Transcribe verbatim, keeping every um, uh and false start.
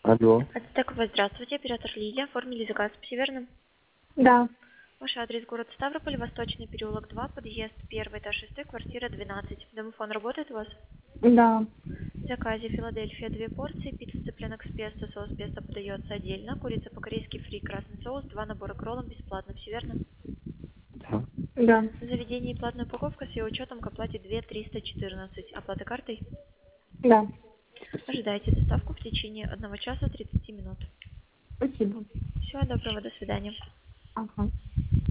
Алло. Ацтекова, здравствуйте, оператор Лилия. Оформили заказ по Северным. Да, Ваш адрес город Ставрополь, Восточный переулок два, подъезд первый, этаж шесть, квартира двенадцать. Домофон работает у вас? да. В заказе Филадельфия две порции, пицца цыпленок с песто, соус песто подается отдельно, курица по-корейски фри, красный соус, два набора к роллам бесплатно. Все верно? Да. Да. В заведении платная упаковка с ее учетом к оплате две триста четырнадцать. Оплата картой? Да. Ожидайте доставку в течение одного часа тридцати минут. Спасибо. Всего доброго, до свидания. Ага.